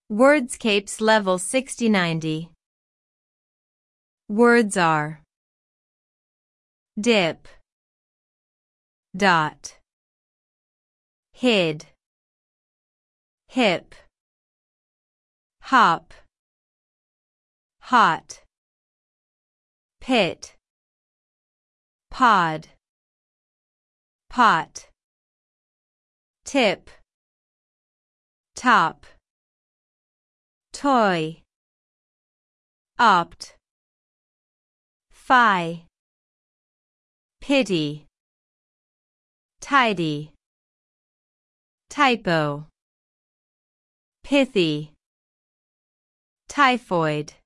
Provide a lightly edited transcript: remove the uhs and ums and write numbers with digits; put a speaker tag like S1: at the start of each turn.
S1: Wordscapes level 60-90. Words are dip, dot, hid, hip, hop, hot, pit, pod, pot, tip, top, toy, opt, fi, pity, tidy, typo, pithy, typhoid.